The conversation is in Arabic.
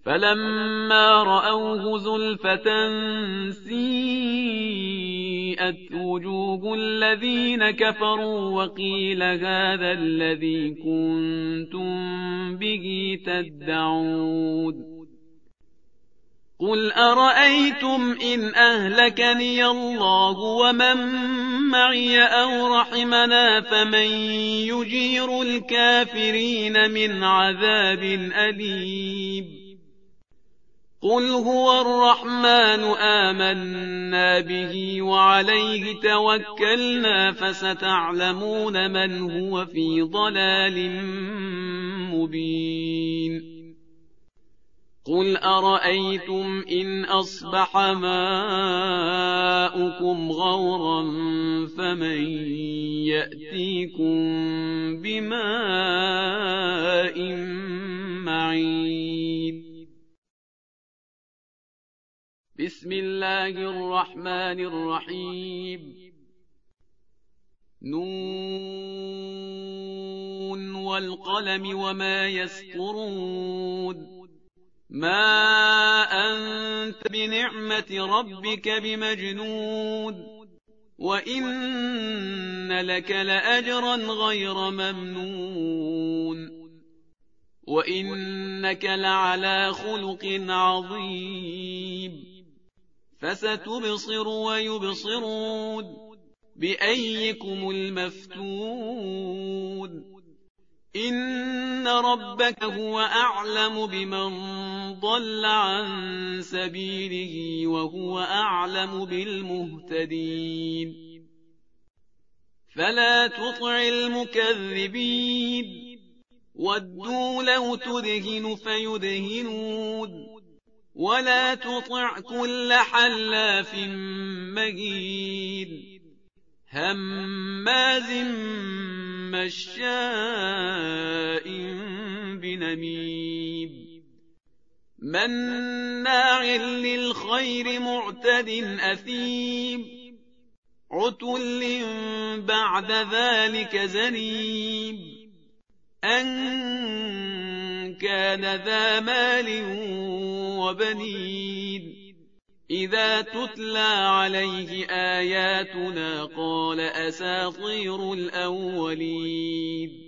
فلما رأوه زلفة سيئت وجوه الذين كفروا وقيل هذا الذي كنتم به تدعون قل أرأيتم إن أهلكني الله ومن معي أو رحمنا فمن يجير الكافرين من عذاب أليم قل هو الرحمن آمنا به وعليه توكلنا فستعلمون من هو في ضلال مبين قل أرأيتم إن أصبح ماؤكم غورا فمن يأتيكم بماء معين بسم الله الرحمن الرحيم نون والقلم وما يسطرون ما أنت بنعمة ربك بمجنون وإن لك لأجرا غير ممنون وإنك لعلى خلق عظيم فستبصر ويبصرون بأيكم المفتون إن ربك هو أعلم بمن ضل عن سبيله وهو أعلم بالمهتدين فلا تطع المكذبين ودوا لو تدهن فيدهنون ولا تطع كل حلاف مهين هماز مشاء بنميم مناع للخير معتد أثيم عتل بعد ذلك زنيم أن كان ذا مال وبنين إذا تتلى عليه آياتنا قال أساطير الأولين